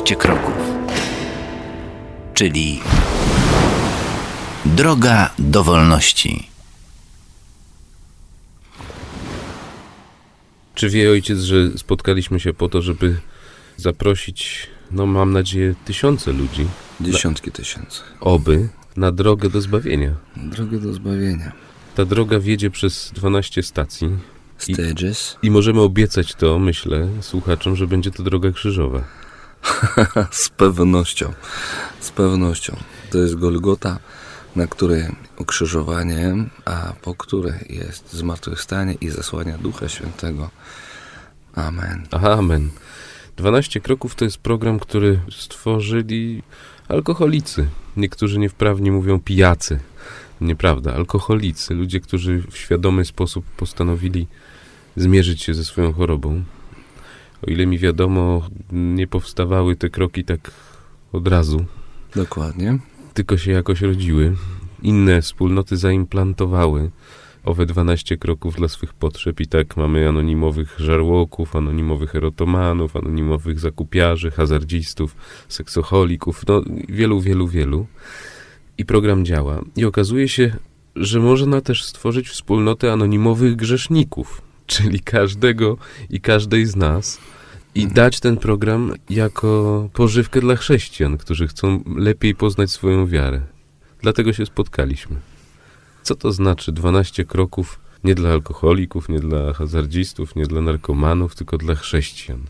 12 kroków, czyli droga do wolności. Czy wie ojciec, że spotkaliśmy się po to, żeby zaprosić, mam nadzieję, tysiące ludzi? Dziesiątki tysięcy. Oby na drogę do zbawienia. Drogę do zbawienia. Ta droga wiedzie przez 12 stacji. Stages. I możemy obiecać to, myślę, słuchaczom, że będzie to droga krzyżowa. Z pewnością. Z pewnością. To jest Golgota, na której ukrzyżowanie, a po której jest zmartwychwstanie i zesłanie Ducha Świętego. Amen. Amen. 12 kroków to jest program, który stworzyli alkoholicy. Niektórzy niewprawnie mówią pijacy. Nieprawda, alkoholicy. Ludzie, którzy w świadomy sposób postanowili zmierzyć się ze swoją chorobą. O ile mi wiadomo, nie powstawały te kroki tak od razu. Dokładnie. Tylko się jakoś rodziły. Inne wspólnoty zaimplantowały owe 12 kroków dla swych potrzeb i tak mamy anonimowych żarłoków, anonimowych erotomanów, anonimowych zakupiarzy, hazardzistów, seksoholików, wielu. I program działa. I okazuje się, że można też stworzyć wspólnotę anonimowych grzeszników, czyli każdego i każdej z nas i dać ten program jako pożywkę dla chrześcijan, którzy chcą lepiej poznać swoją wiarę. Dlatego się spotkaliśmy. Co to znaczy 12 kroków nie dla alkoholików, nie dla hazardzistów, nie dla narkomanów, tylko dla chrześcijan?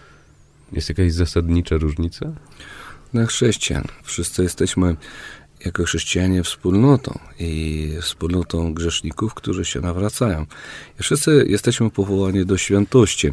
Jest jakaś zasadnicza różnica? Dla chrześcijan. Wszyscy jesteśmy jako chrześcijanie wspólnotą i wspólnotą grzeszników, którzy się nawracają. I wszyscy jesteśmy powołani do świętości.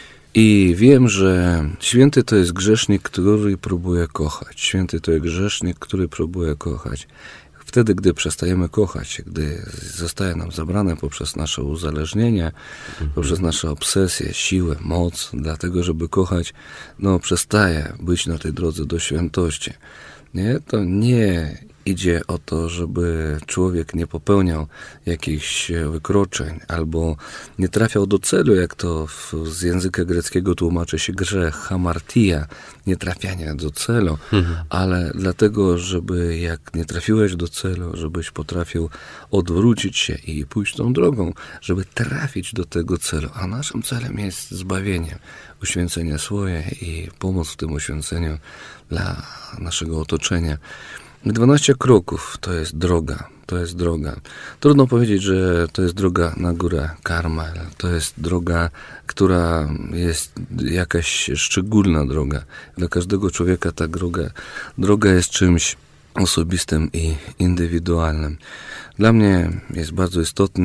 I wiem, że święty to jest grzesznik, który próbuje kochać. Święty to jest grzesznik, który próbuje kochać. Wtedy, gdy przestajemy kochać, gdy zostaje nam zabrane poprzez nasze uzależnienie, poprzez nasze obsesje, siłę, moc, dlatego, żeby kochać, przestaje być na tej drodze do świętości. Nie? To nie idzie o to, żeby człowiek nie popełniał jakichś wykroczeń albo nie trafiał do celu, jak to z języka greckiego tłumaczy się grzech, hamartia, nie trafianie do celu, ale dlatego, żeby jak nie trafiłeś do celu, żebyś potrafił odwrócić się i pójść tą drogą, żeby trafić do tego celu. A naszym celem jest zbawienie, uświęcenie swoje i pomoc w tym uświęceniu dla naszego otoczenia. 12 kroków to jest droga. Trudno powiedzieć, że to jest droga na górę Karmel. To jest droga, która jest jakaś szczególna droga. Dla każdego człowieka ta droga jest czymś osobistym i indywidualnym. Dla mnie jest bardzo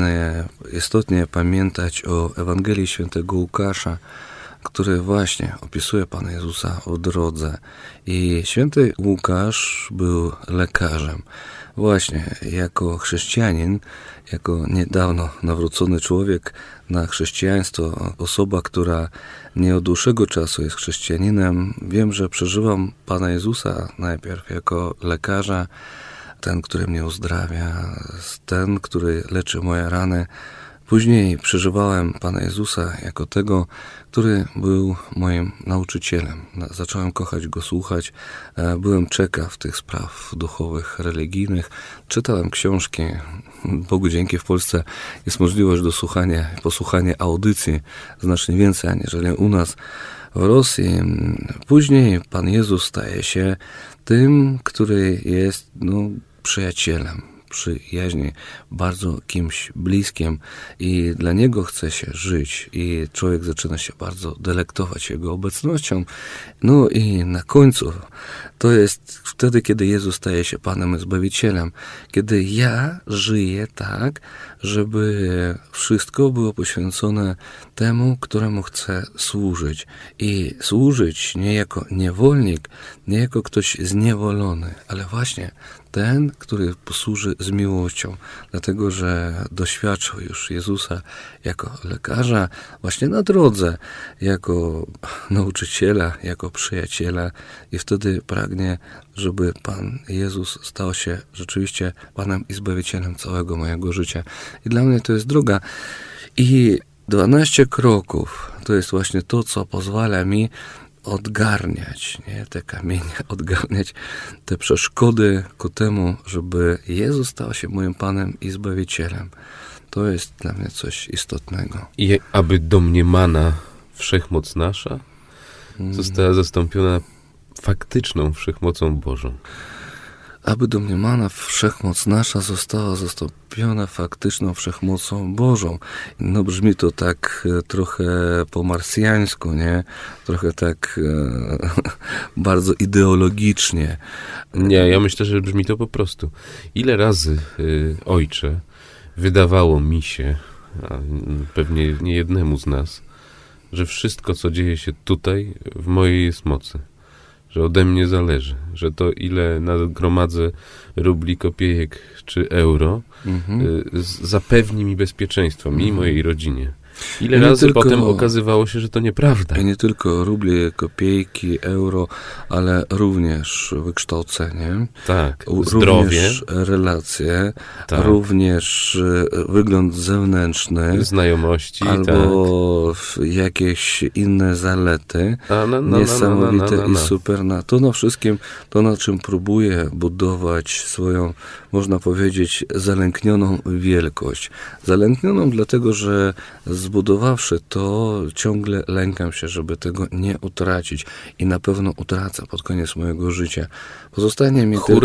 istotnie pamiętać o Ewangelii Świętego Łukasza, który właśnie opisuje Pana Jezusa w drodze. I święty Łukasz był lekarzem. Właśnie jako chrześcijanin, jako niedawno nawrócony człowiek na chrześcijaństwo, osoba, która nie od dłuższego czasu jest chrześcijaninem, wiem, że przeżywam Pana Jezusa najpierw jako lekarza, ten, który mnie uzdrawia, ten, który leczy moje rany. Później przeżywałem Pana Jezusa jako tego, który był moim nauczycielem. Zacząłem kochać Go, słuchać. Byłem ciekaw tych spraw duchowych, religijnych. Czytałem książki. Bogu dzięki w Polsce jest możliwość posłuchania audycji znacznie więcej, aniżeli u nas w Rosji. Później Pan Jezus staje się tym, który jest przyjacielem, przyjaźni, bardzo kimś bliskim i dla Niego chce się żyć i człowiek zaczyna się bardzo delektować Jego obecnością. I na końcu to jest wtedy, kiedy Jezus staje się Panem i Zbawicielem, kiedy ja żyję tak, żeby wszystko było poświęcone temu, któremu chcę służyć. I służyć nie jako niewolnik, nie jako ktoś zniewolony, ale właśnie ten, który posłuży z miłością, dlatego że doświadczył już Jezusa jako lekarza właśnie na drodze, jako nauczyciela, jako przyjaciela i wtedy pragnie, żeby Pan Jezus stał się rzeczywiście Panem i Zbawicielem całego mojego życia. I dla mnie to jest droga. I 12 kroków to jest właśnie to, co pozwala mi odgarniać, nie? Te kamienie, odgarniać te przeszkody ku temu, żeby Jezus stał się moim Panem i Zbawicielem. To jest dla mnie coś istotnego. I aby domniemana wszechmoc nasza została zastąpiona faktyczną wszechmocą Bożą. Aby domniemana wszechmoc nasza została zastąpiona faktyczną wszechmocą Bożą. No brzmi to tak trochę po marsjańsku, nie? Trochę tak bardzo ideologicznie. Nie, ja myślę, że brzmi to po prostu. Ile razy, Ojcze, wydawało mi się, a pewnie nie jednemu z nas, że wszystko, co dzieje się tutaj, w mojej jest mocy. Że ode mnie zależy, że to ile nagromadzę rubli, kopiejek czy euro zapewni mi bezpieczeństwo, mi i mojej rodzinie. Ile razy potem okazywało się, że to nieprawda. I nie tylko rubli, kopiejki, euro, ale również wykształcenie. Tak, zdrowie. Również relacje, tak. Również wygląd zewnętrzny. Znajomości, albo jakieś inne zalety. Niesamowite i super. To na wszystkim, to na czym próbuję budować swoją, można powiedzieć, zalęknioną wielkość. Zalęknioną dlatego, że zbudowawszy to, ciągle lękam się, żeby tego nie utracić. I na pewno utracę pod koniec mojego życia. Pozostanie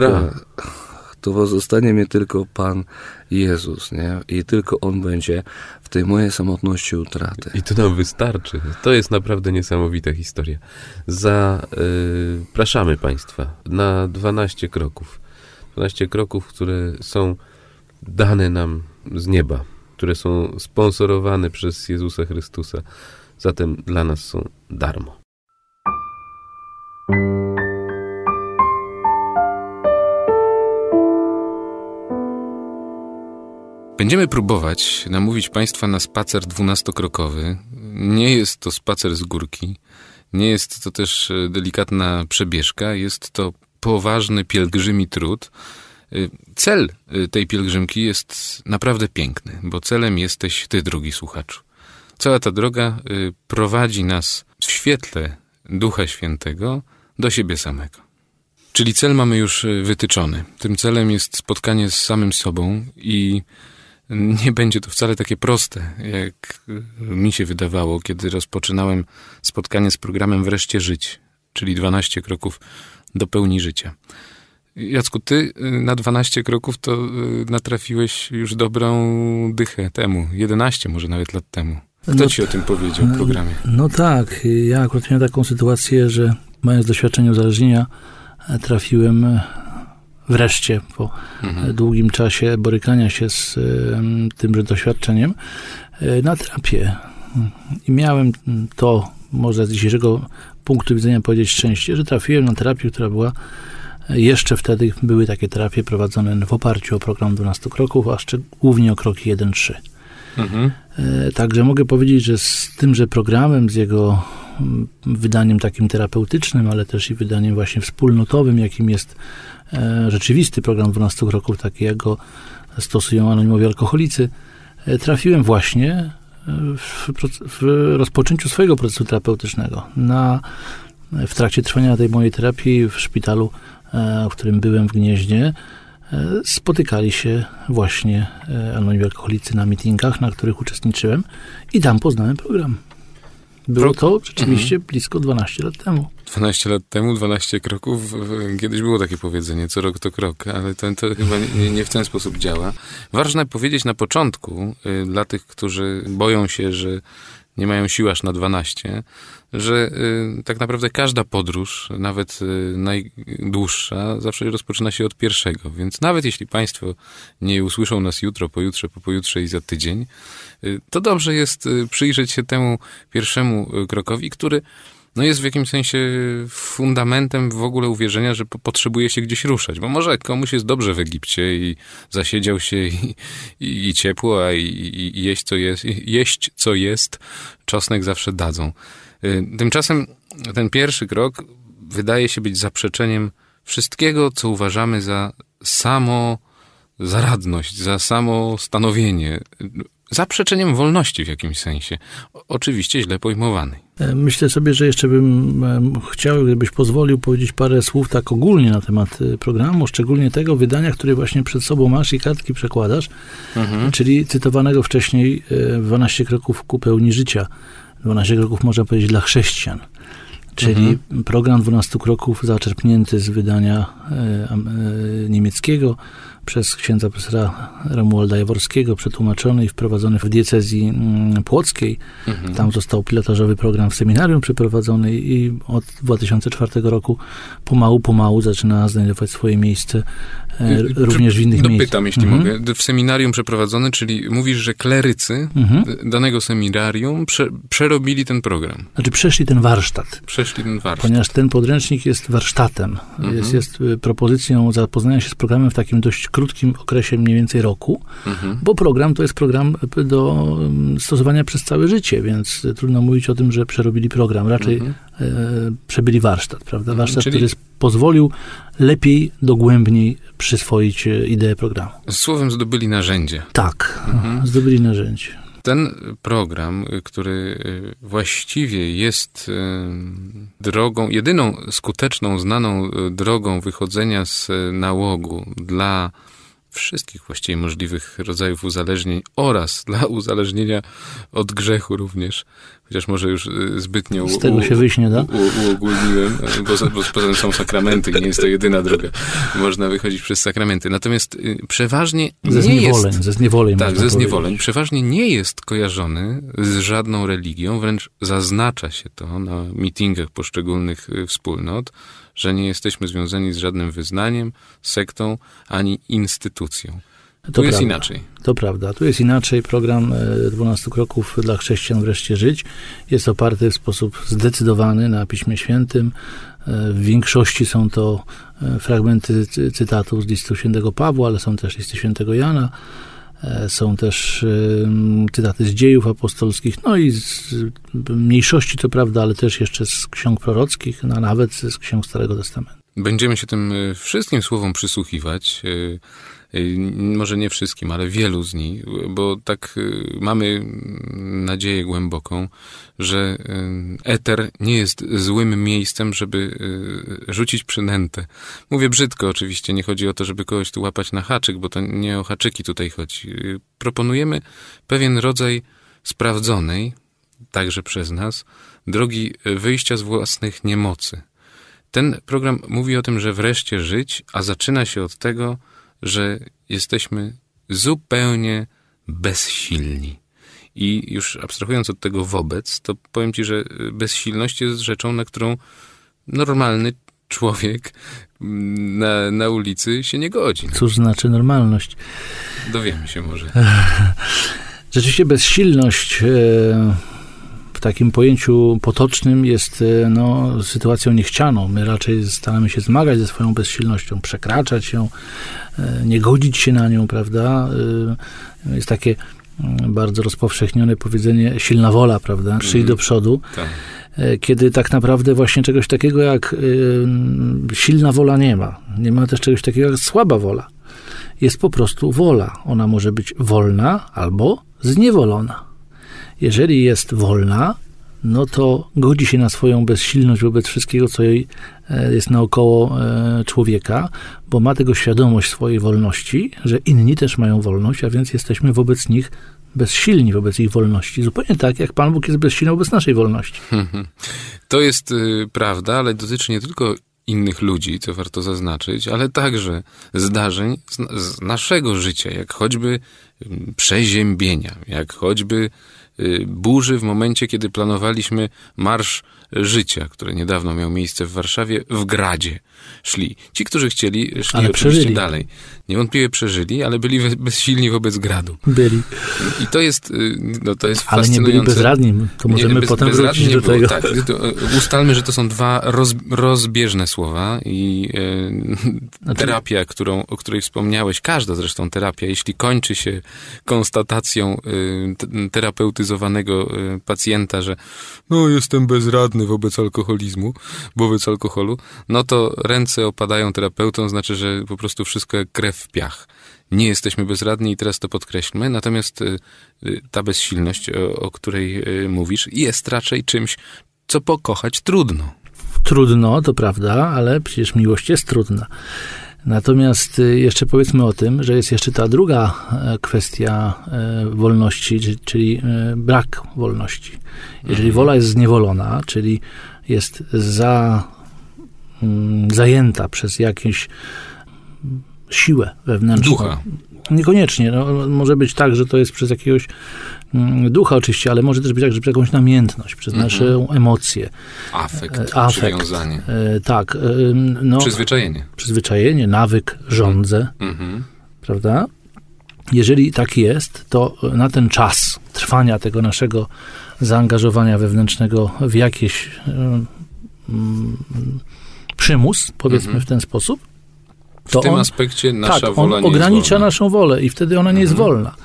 mi tylko Pan Jezus, nie? I tylko On będzie w tej mojej samotności utraty. I to nam wystarczy. To jest naprawdę niesamowita historia. Zapraszamy Państwa na 12 kroków. 12 kroków, które są dane nam z nieba, które są sponsorowane przez Jezusa Chrystusa. Zatem dla nas są darmo. Będziemy próbować namówić Państwa na spacer 12-krokowy. Nie jest to spacer z górki, nie jest to też delikatna przebieżka, jest to poważny pielgrzymi trud. Cel tej pielgrzymki jest naprawdę piękny, bo celem jesteś Ty, drogi słuchaczu. Cała ta droga prowadzi nas w świetle Ducha Świętego do siebie samego. Czyli cel mamy już wytyczony. Tym celem jest spotkanie z samym sobą i nie będzie to wcale takie proste, jak mi się wydawało, kiedy rozpoczynałem spotkanie z programem Wreszcie Żyć, czyli 12 kroków do pełni życia. Jacku, ty na 12 kroków to natrafiłeś już dobrą dychę temu, 11 może nawet lat temu. Kto ci o tym powiedział w programie? No tak, ja akurat miałem taką sytuację, że mając doświadczenie uzależnienia, trafiłem wreszcie po długim czasie borykania się z tymże doświadczeniem na terapię. I miałem to, może z dzisiejszego punktu widzenia powiedzieć, szczęście, że trafiłem na terapię, która była jeszcze wtedy, były takie terapie prowadzone w oparciu o program 12 kroków, a głównie o kroki 1-3. Także mogę powiedzieć, że z tymże programem, z jego wydaniem takim terapeutycznym, ale też i wydaniem właśnie wspólnotowym, jakim jest rzeczywisty program 12 kroków, taki jak go stosują anonimowi alkoholicy, trafiłem właśnie w rozpoczęciu swojego procesu terapeutycznego. W trakcie trwania tej mojej terapii w szpitalu, w którym byłem w Gnieźnie, spotykali się właśnie anonimowi alkoholicy na meetingach, na których uczestniczyłem i tam poznałem program. Było to rzeczywiście blisko 12 lat temu. 12 lat temu, 12 kroków. Kiedyś było takie powiedzenie, co rok to krok, ale to chyba nie w ten sposób działa. Ważne powiedzieć na początku, dla tych, którzy boją się, że nie mają sił aż na 12, że tak naprawdę każda podróż, nawet najdłuższa, zawsze rozpoczyna się od pierwszego. Więc nawet jeśli Państwo nie usłyszą nas jutro, pojutrze, po pojutrze i za tydzień, to dobrze jest przyjrzeć się temu pierwszemu krokowi, który jest w jakimś sensie fundamentem w ogóle uwierzenia, że potrzebuje się gdzieś ruszać. Bo może komuś jest dobrze w Egipcie i zasiedział się i ciepło, a i jeść co jest, czosnek zawsze dadzą. Tymczasem ten pierwszy krok wydaje się być zaprzeczeniem wszystkiego, co uważamy za zaradność, za samo stanowienie. zaprzeczeniem wolności w jakimś sensie. Oczywiście źle pojmowanej. Myślę sobie, że jeszcze bym chciał, gdybyś pozwolił, powiedzieć parę słów tak ogólnie na temat programu, szczególnie tego wydania, które właśnie przed sobą masz i kartki przekładasz, czyli cytowanego wcześniej 12 kroków ku pełni życia. 12 kroków, można powiedzieć, dla chrześcijan. Czyli program 12 kroków zaczerpnięty z wydania niemieckiego przez księdza profesora Romualda Jaworskiego, przetłumaczony i wprowadzony w diecezji płockiej. Tam został pilotażowy program w seminarium przeprowadzony i od 2004 roku pomału zaczyna znajdować swoje miejsce również w innych miejscach. Pytam, jeśli mogę. W seminarium przeprowadzony, czyli mówisz, że klerycy danego seminarium przerobili ten program. Znaczy przeszli ten warsztat. Ponieważ ten podręcznik jest warsztatem. Jest propozycją zapoznania się z programem w takim dość krótkim okresie, mniej więcej roku, bo program to jest program do stosowania przez całe życie, więc trudno mówić o tym, że przerobili program. Raczej przebyli warsztat, prawda? Warsztat, który pozwolił lepiej, dogłębniej przyswoić ideę programu. Słowem zdobyli narzędzie. Tak, zdobyli narzędzie. Ten program, który właściwie jest drogą, jedyną skuteczną, znaną drogą wychodzenia z nałogu dla wszystkich właściwie możliwych rodzajów uzależnień oraz dla uzależnienia od grzechu również, chociaż może już zbytnio z tego się wyśnie, da? Uogólniłem, bo poza tym są sakramenty i nie jest to jedyna droga. Można wychodzić przez sakramenty. Natomiast przeważnie ze zniewoleń. Tak, ze zniewoleń. Przeważnie nie jest kojarzony z żadną religią, wręcz zaznacza się to na meetingach poszczególnych wspólnot, że nie jesteśmy związani z żadnym wyznaniem, sektą, ani instytucją. Tu jest inaczej. To prawda. Tu jest inaczej. Program 12 kroków dla chrześcijan wreszcie żyć jest oparty w sposób zdecydowany na Piśmie Świętym. W większości są to fragmenty cytatów z listu świętego Pawła, ale są też listy świętego Jana. Są też cytaty z dziejów apostolskich, no i z mniejszości, to prawda, ale też jeszcze z ksiąg prorockich, no, nawet z ksiąg Starego Testamentu. Będziemy się tym wszystkim słowom przysłuchiwać. Może nie wszystkim, ale wielu z nich, bo tak mamy nadzieję głęboką, że eter nie jest złym miejscem, żeby rzucić przynętę. Mówię brzydko oczywiście, nie chodzi o to, żeby kogoś tu łapać na haczyk, bo to nie o haczyki tutaj chodzi. Proponujemy pewien rodzaj sprawdzonej, także przez nas, drogi wyjścia z własnych niemocy. Ten program mówi o tym, że wreszcie żyć, a zaczyna się od tego, że jesteśmy zupełnie bezsilni. I już abstrahując od tego wobec, to powiem ci, że bezsilność jest rzeczą, na którą normalny człowiek na ulicy się nie godzi. Cóż znaczy normalność? Dowiemy się może. Rzeczywiście bezsilność w takim pojęciu potocznym jest sytuacją niechcianą. My raczej staramy się zmagać ze swoją bezsilnością, przekraczać ją, nie godzić się na nią, prawda? Jest takie bardzo rozpowszechnione powiedzenie silna wola, prawda? Szli do przodu. Tak. Kiedy tak naprawdę właśnie czegoś takiego jak silna wola nie ma. Nie ma też czegoś takiego jak słaba wola. Jest po prostu wola. Ona może być wolna albo zniewolona. Jeżeli jest wolna, no to godzi się na swoją bezsilność wobec wszystkiego, co jej jest naokoło człowieka, bo ma tego świadomość swojej wolności, że inni też mają wolność, a więc jesteśmy wobec nich bezsilni, wobec ich wolności. Zupełnie tak, jak Pan Bóg jest bezsilny wobec naszej wolności. To jest prawda, ale dotyczy nie tylko innych ludzi, co warto zaznaczyć, ale także zdarzeń z naszego życia, jak choćby przeziębienia, jak choćby burzy w momencie, kiedy planowaliśmy Marsz Życia, który niedawno miał miejsce w Warszawie, w Gradzie szli. Ci, którzy chcieli, szli ale oczywiście przeżyli. Dalej. Niewątpliwie przeżyli, ale byli bezsilni wobec Gradu. Byli. I to jest fascynujące. Ale nie byli bezradni. To możemy potem wrócić do tego. Tak, ustalmy, że to są dwa rozbieżne słowa i terapia, o której wspomniałeś, każda zresztą terapia, jeśli kończy się konstatacją terapeutyzmu, zastygmatyzowanego pacjenta, że no jestem bezradny wobec alkoholu, no to ręce opadają terapeutom, znaczy, że po prostu wszystko jak krew w piach. Nie jesteśmy bezradni i teraz to podkreślmy, natomiast ta bezsilność, o której mówisz, jest raczej czymś, co pokochać trudno. Trudno, to prawda, ale przecież miłość jest trudna. Natomiast jeszcze powiedzmy o tym, że jest jeszcze ta druga kwestia wolności, czyli brak wolności. Jeżeli wola jest zniewolona, czyli jest zajęta przez jakąś siłę wewnętrzną. Ducha. Niekoniecznie. No, może być tak, że to jest przez jakiegoś ducha oczywiście, ale może też być tak, że przez jakąś namiętność, przez nasze emocje. Afekt, przywiązanie. Tak. Przyzwyczajenie, nawyk, żądzę. Prawda? Jeżeli tak jest, to na ten czas trwania tego naszego zaangażowania wewnętrznego w jakiś przymus, powiedzmy w ten sposób, to w tym aspekcie nasza wola nie ogranicza jest wolna. naszą wolę i wtedy ona nie jest wolna.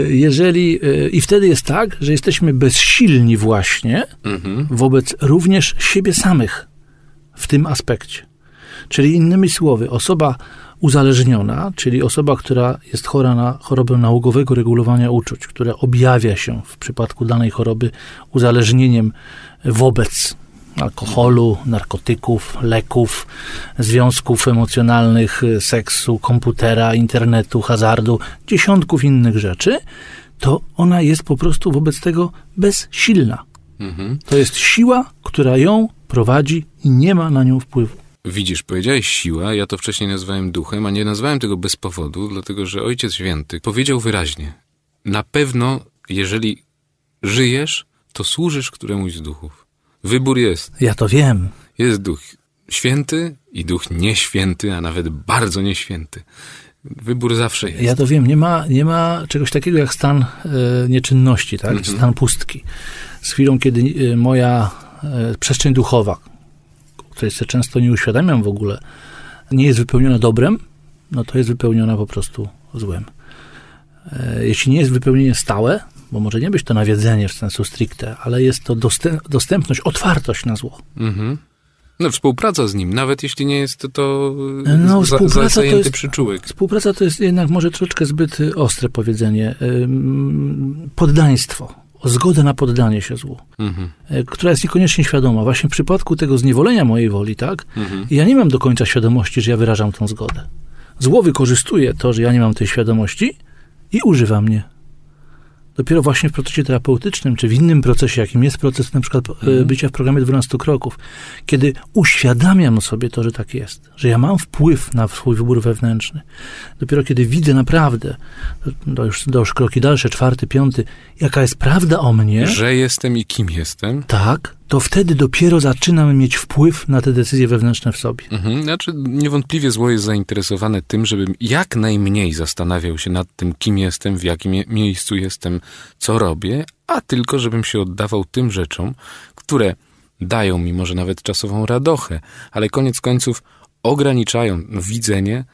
I wtedy jest tak, że jesteśmy bezsilni właśnie wobec również siebie samych w tym aspekcie. Czyli innymi słowy, osoba uzależniona, czyli osoba, która jest chora na chorobę nałogowego regulowania uczuć, która objawia się w przypadku danej choroby uzależnieniem wobec alkoholu, narkotyków, leków, związków emocjonalnych, seksu, komputera, internetu, hazardu, dziesiątków innych rzeczy, to ona jest po prostu wobec tego bezsilna. To jest siła, która ją prowadzi i nie ma na nią wpływu. Widzisz, powiedziałeś siła, ja to wcześniej nazwałem duchem, a nie nazwałem tego bez powodu, dlatego że Ojciec Święty powiedział wyraźnie, na pewno, jeżeli żyjesz, to służysz któremuś z duchów. Wybór jest. Ja to wiem. Jest duch święty i duch nieświęty, a nawet bardzo nieświęty. Wybór zawsze jest. Ja to wiem. Nie ma czegoś takiego jak stan nieczynności, tak? Czy stan pustki. Z chwilą, kiedy moja przestrzeń duchowa, której sobie często nie uświadamiam w ogóle, nie jest wypełniona dobrem, no to jest wypełniona po prostu złem. Jeśli nie jest wypełnienie stałe, bo może nie być to nawiedzenie w sensu stricte, ale jest to dostępność, otwartość na zło. No współpraca z nim, nawet jeśli nie jest to zajęty przyczółek. Współpraca to jest jednak może troszeczkę zbyt ostre powiedzenie. Poddaństwo. O zgodę na poddanie się złu, która jest niekoniecznie świadoma. Właśnie w przypadku tego zniewolenia mojej woli, tak? Ja nie mam do końca świadomości, że ja wyrażam tą zgodę. Zło wykorzystuje to, że ja nie mam tej świadomości i używa mnie. Dopiero właśnie w procesie terapeutycznym, czy w innym procesie, jakim jest proces na przykład bycia w programie 12 kroków, kiedy uświadamiam sobie to, że tak jest, że ja mam wpływ na swój wybór wewnętrzny, dopiero kiedy widzę naprawdę, to już kroki dalsze, 4., 5., jaka jest prawda o mnie, że jestem i kim jestem, tak, to wtedy dopiero zaczynam mieć wpływ na te decyzje wewnętrzne w sobie. Znaczy, niewątpliwie zło jest zainteresowane tym, żebym jak najmniej zastanawiał się nad tym, kim jestem, w jakim miejscu jestem, co robię, a tylko żebym się oddawał tym rzeczom, które dają mi może nawet czasową radochę, ale koniec końców ograniczają widzenie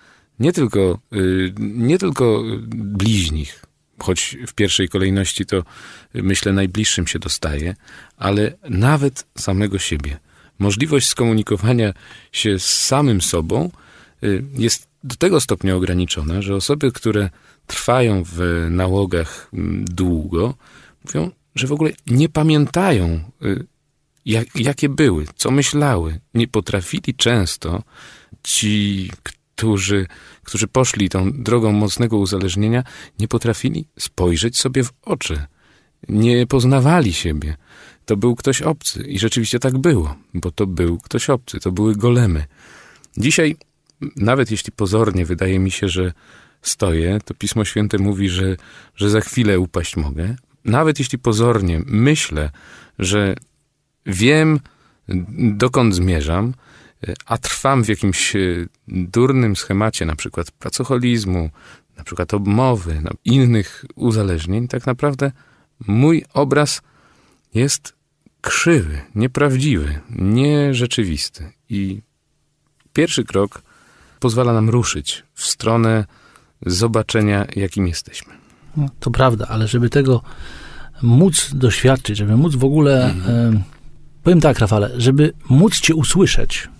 nie tylko bliźnich, choć w pierwszej kolejności to myślę najbliższym się dostaje, ale nawet samego siebie. Możliwość skomunikowania się z samym sobą jest do tego stopnia ograniczona, że osoby, które trwają w nałogach długo, mówią, że w ogóle nie pamiętają, jakie były, co myślały. Nie potrafili często ci, którzy poszli tą drogą mocnego uzależnienia, nie potrafili spojrzeć sobie w oczy. Nie poznawali siebie. To był ktoś obcy. I rzeczywiście tak było, bo to był ktoś obcy. To były golemy. Dzisiaj, nawet jeśli pozornie wydaje mi się, że stoję, to Pismo Święte mówi, że za chwilę upaść mogę. Nawet jeśli pozornie myślę, że wiem, dokąd zmierzam, a trwam w jakimś durnym schemacie, na przykład pracoholizmu, na przykład obmowy, innych uzależnień, tak naprawdę mój obraz jest krzywy, nieprawdziwy, nierzeczywisty. I pierwszy krok pozwala nam ruszyć w stronę zobaczenia, jakim jesteśmy. No, to prawda, ale żeby tego móc doświadczyć, żeby móc w ogóle, powiem tak, Rafale, żeby móc cię usłyszeć,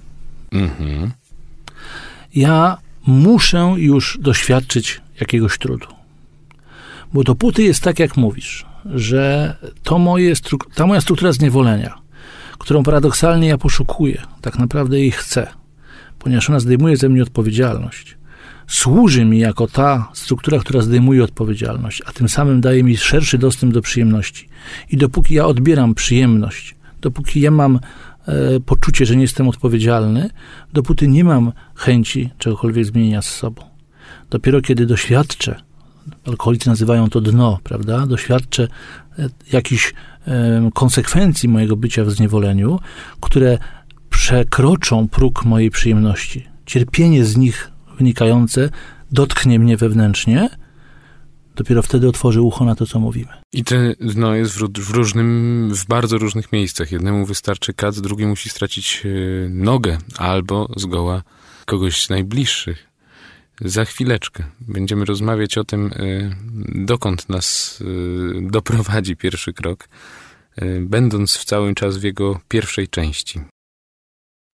ja muszę już doświadczyć jakiegoś trudu. Bo dopóty jest tak, jak mówisz, że ta moja struktura zniewolenia, którą paradoksalnie ja poszukuję, tak naprawdę jej chcę, ponieważ ona zdejmuje ze mnie odpowiedzialność, służy mi jako ta struktura, która zdejmuje odpowiedzialność, a tym samym daje mi szerszy dostęp do przyjemności. I dopóki ja odbieram przyjemność, dopóki ja mam poczucie, że nie jestem odpowiedzialny, dopóty nie mam chęci czegokolwiek zmienienia z sobą. Dopiero kiedy doświadczę, alkoholicy nazywają to dno, prawda? Doświadczę jakichś konsekwencji mojego bycia w zniewoleniu, które przekroczą próg mojej przyjemności. Cierpienie z nich wynikające dotknie mnie wewnętrznie, dopiero wtedy otworzę ucho na to, co mówimy. I to dno jest w bardzo różnych miejscach. Jednemu wystarczy kac, drugi musi stracić nogę albo zgoła kogoś z najbliższych. Za chwileczkę będziemy rozmawiać o tym, dokąd nas doprowadzi pierwszy krok, będąc w cały czas w jego pierwszej części.